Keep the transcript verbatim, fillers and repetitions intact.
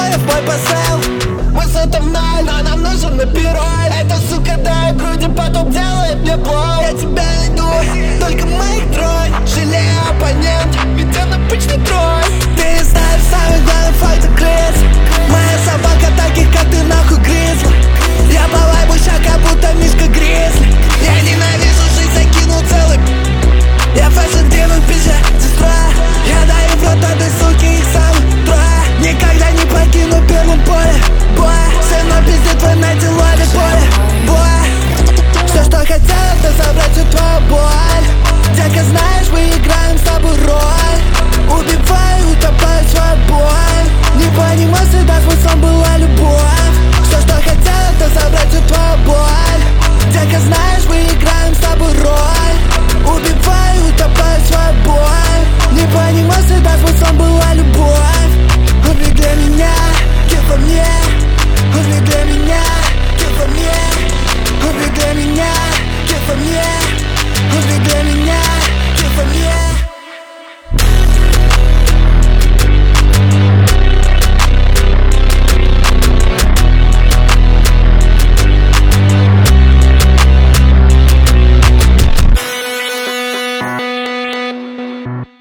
поняв мой посыл? Высота в ноль, но нам нужен эпироль. Эта сука дает груди, потом делает мне больно. Я тебя найду, только моих тролль. Жалею оппонент, ведь он обычный тролль. Ты не знаешь самый главный факт грыз. Моя собака таких, как ты, нахуй грызла. Я по вайбу ща, как будто Мишка Гризли. Я ненавижу жизнь, закинул целый. Я фэшн двинул в пиже, сестра. Я даю в рот этой суки, их самых трое. Никогда не покину первом поле, бой. Все на пизде твой найти лови поле, бой. Все, что хотел, это забрать всю твою боль. Дека, знаешь, мы играем с тобой роль. Убиваю, утопаю свою боль. Не понимаю, всегда смыслом была любовь. Все, что хотел, это забрать всю твою боль. Дека, знаешь, мы играем с тобой роль. Убиваю, утопаю свою боль. Не понимаю, всегда смыслом была любовь. Он не для меня, кем во мне. Он не для меня, кем во мне. Он не для меня, кем во мне. Он не для меня, кем во мне. We'll be right back.